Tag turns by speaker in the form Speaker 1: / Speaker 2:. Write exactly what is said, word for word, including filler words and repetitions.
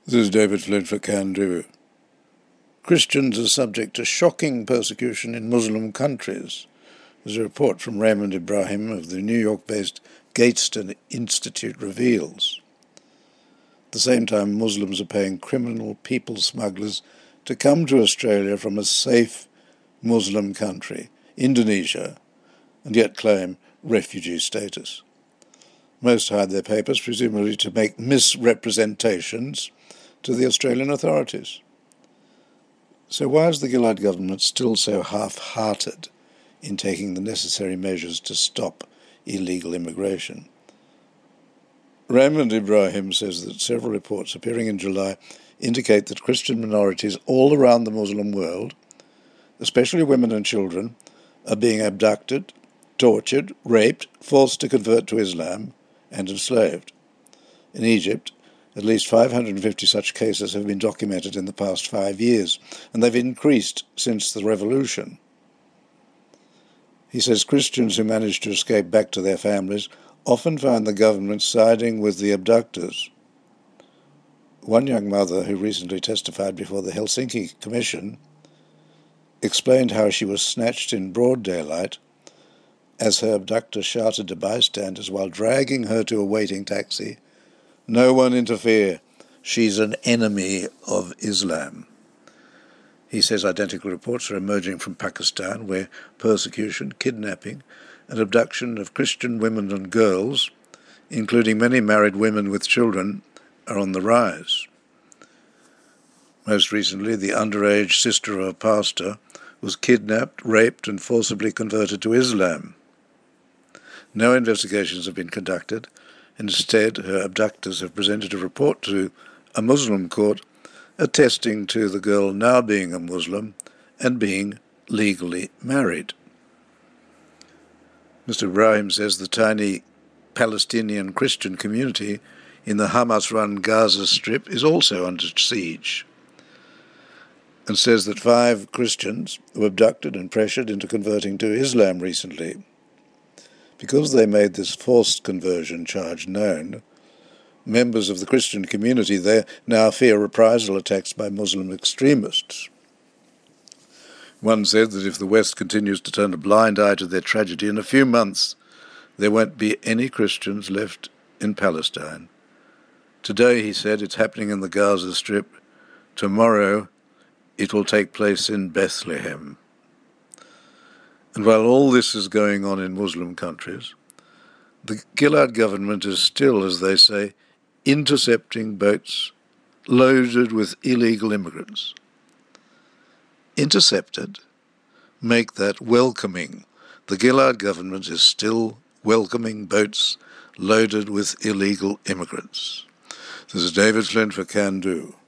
Speaker 1: This is David Flint for Can Do. Christians are subject to shocking persecution in Muslim countries. As a report from Raymond Ibrahim of the New York-based Gateston Institute reveals. At the same time, Muslims are paying criminal people smugglers to come to Australia from a safe Muslim country, Indonesia, and yet claim refugee status. Most hide their papers, presumably to make misrepresentations to the Australian authorities. So why is the Gillard government still so half-hearted in taking the necessary measures to stop illegal immigration? Raymond Ibrahim says that several reports appearing in July indicate that Christian minorities all around the Muslim world, especially women and children, are being abducted, tortured, raped, forced to convert to Islam, and enslaved. In Egypt, at least five hundred fifty such cases have been documented in the past five years, and they've increased since the revolution. He says Christians who manage to escape back to their families often find the government siding with the abductors. One young mother who recently testified before the Helsinki Commission explained how she was snatched in broad daylight as her abductor shouted to bystanders while dragging her to a waiting taxi, "No one interfere. She's an enemy of Islam." He says identical reports are emerging from Pakistan, where persecution, kidnapping, and abduction of Christian women and girls, including many married women with children, are on the rise. Most recently, the underage sister of a pastor was kidnapped, raped, and forcibly converted to Islam. No investigations have been conducted. Instead, her abductors have presented a report to a Muslim court attesting to the girl now being a Muslim and being legally married. Mister Ibrahim says the tiny Palestinian Christian community in the Hamas-run Gaza Strip is also under siege, and says that five Christians were abducted and pressured into converting to Islam recently. Because they made this forced conversion charge known, members of the Christian community there now fear reprisal attacks by Muslim extremists. One said that if the West continues to turn a blind eye to their tragedy, in a few months there won't be any Christians left in Palestine. Today, he said, it's happening in the Gaza Strip. Tomorrow it will take place in Bethlehem. And while all this is going on in Muslim countries, the Gillard government is still, as they say, intercepting boats loaded with illegal immigrants. Intercepted? Make that welcoming. The Gillard government is still welcoming boats loaded with illegal immigrants. This is David Flint for Can Do.